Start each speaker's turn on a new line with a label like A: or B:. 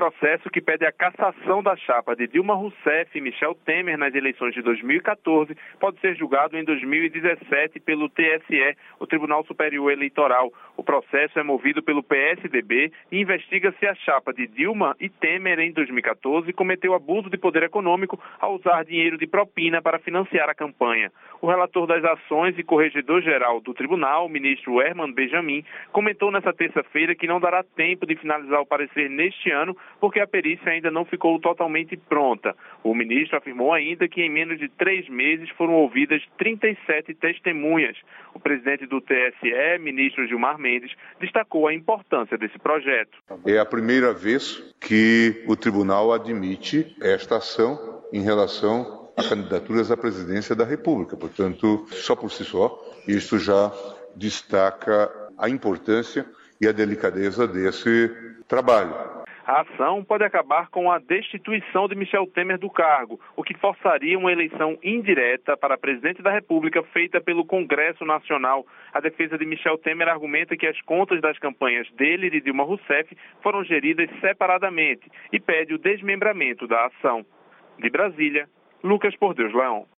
A: processo que pede a cassação da chapa de Dilma Rousseff e Michel Temer nas eleições de 2014 pode ser julgado em 2017 pelo TSE, o Tribunal Superior Eleitoral. O processo é movido pelo PSDB e investiga se a chapa de Dilma e Temer em 2014 cometeu abuso de poder econômico ao usar dinheiro de propina para financiar a campanha. O relator das ações e corregedor-geral do tribunal, o ministro Herman Benjamin, comentou nesta terça-feira que não dará tempo de finalizar o parecer neste ano, porque a perícia ainda não ficou totalmente pronta. O ministro afirmou ainda que em menos de 3 meses foram ouvidas 37 testemunhas. O presidente do TSE, ministro Gilmar Mendes, destacou a importância desse projeto.
B: É a primeira vez que o tribunal admite esta ação em relação a candidaturas à presidência da República. Portanto, só por si só, isso já destaca a importância e a delicadeza desse trabalho.
A: A ação pode acabar com a destituição de Michel Temer do cargo, o que forçaria uma eleição indireta para presidente da República feita pelo Congresso Nacional. A defesa de Michel Temer argumenta que as contas das campanhas dele e de Dilma Rousseff foram geridas separadamente e pede o desmembramento da ação. De Brasília, Lucas Por Deus Leão.